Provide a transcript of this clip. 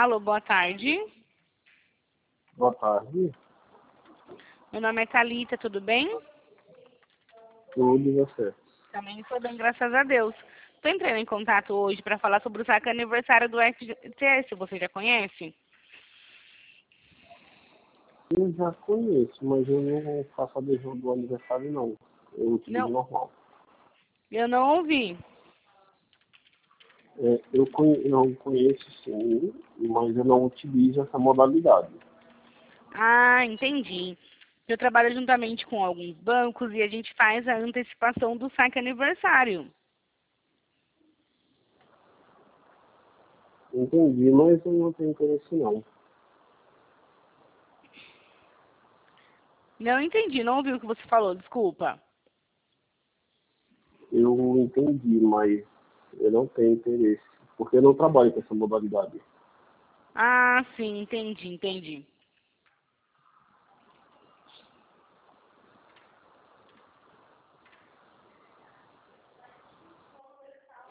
Alô, boa tarde. Boa tarde. Meu nome é Thalita, tudo bem? Tudo e você? Também estou bem, graças a Deus. Estou entrando em contato hoje para falar sobre o saque aniversário do FGTS. Você já conhece? Eu já conheço, mas eu não faço adesão do aniversário, não. Eu utilizo Não, normal. eu não ouvi. Eu conheço sim, mas eu não utilizo essa modalidade. Ah, entendi. Eu trabalho juntamente com alguns bancos e a gente faz a antecipação do saque aniversário. Entendi, mas eu não tenho interesse, não. Não entendi, não ouvi o que você falou, desculpa. Eu entendi, mas eu não tenho interesse, porque eu não trabalho com essa modalidade. Ah, sim, entendi.